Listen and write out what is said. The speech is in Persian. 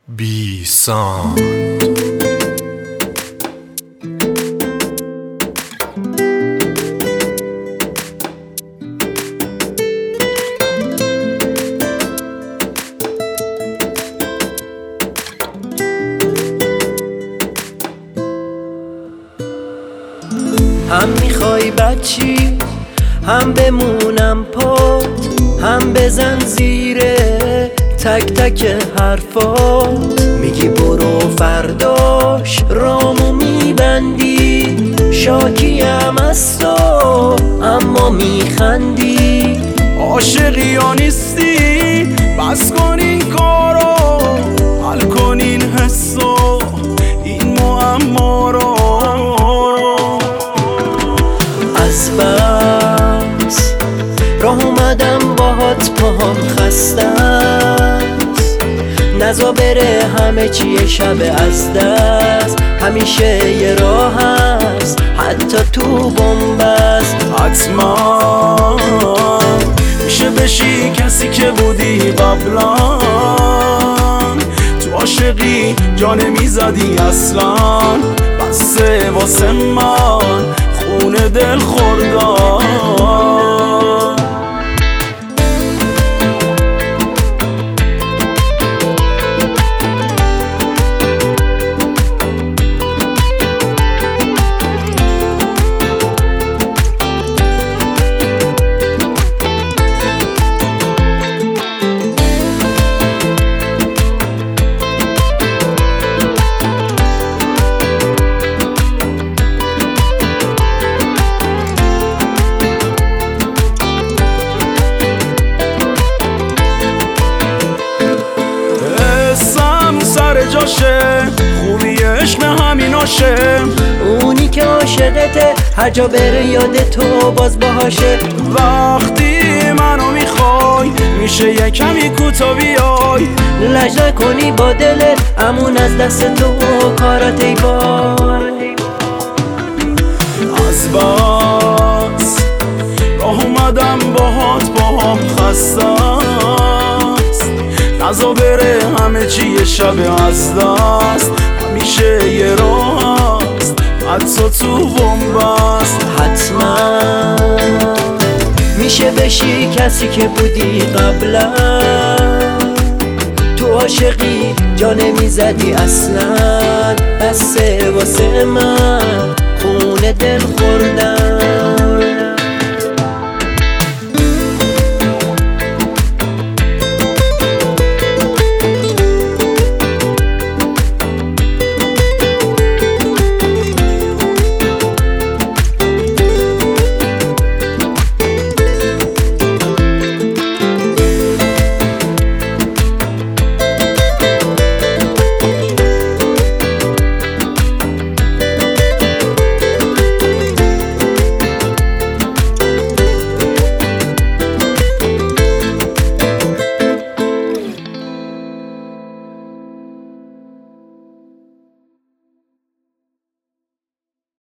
بی سان هم میخوای بچی هم بمونم پات، هم بزن زیر تک تک حرفات. میگی برو فرداش رامو میبندی، شاکیم از تو اما میخندی. عاشقی یا نیستی؟ بس کن این کارو، حل کن این حسو، این معما رو. از بس راه اومدم باهات، پاهم خسته است. نزا بره همه چیه شب از دست، همیشه یه راه هست حتی تو بنبست. حتما میشه بشی کسی که بودی قبلا، تو عاشقی جا نمیزدی اصلا. بسه واسه من خونه دل خوردم. خوبی عشق همیناشه، اونی که عاشقته هر جا بره یاد تو باز باهاشه. وقتی منو میخوای میشه یه کمی کوتا بیای، لج نکنی با دلت امون از دست تو کارات ای بار. از بس راه اومدم باهات، باهم خسته است. نزا بره همه چی یه شب از دست، همیشه یه راه هست حتی تو بنبست. حتما میشه بشی کسی که بودی قبلا، تو عاشقی جا نمیزدی اصلا. بسه واسه من خونه دل خوردم.